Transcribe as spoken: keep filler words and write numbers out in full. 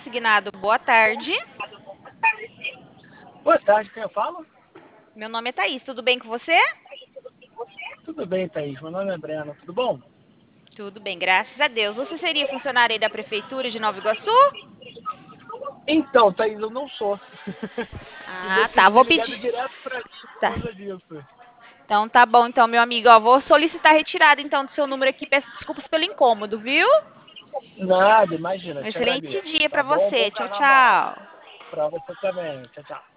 consignado. Boa tarde. Boa tarde, quem eu falo? Meu nome é Thaís, tudo bem com você? Tudo bem, Thaís. Meu nome é Breno, tudo bom? Tudo bem, graças a Deus. Você seria funcionário aí da Prefeitura de Nova Iguaçu? Então, Thaís, eu não sou. E Ah, você tá, tinha vou ligado pedir. direto pra mim por Tá. causa disso. Então tá bom, então, meu amigo, ó, vou solicitar a retirada então do seu número aqui. Peço desculpas pelo incômodo, viu? Nada, imagina, Um te excelente agradeço. dia Tá pra bom? Bom você. Tchau, carnaval. tchau. Pra você também. Tchau, tchau.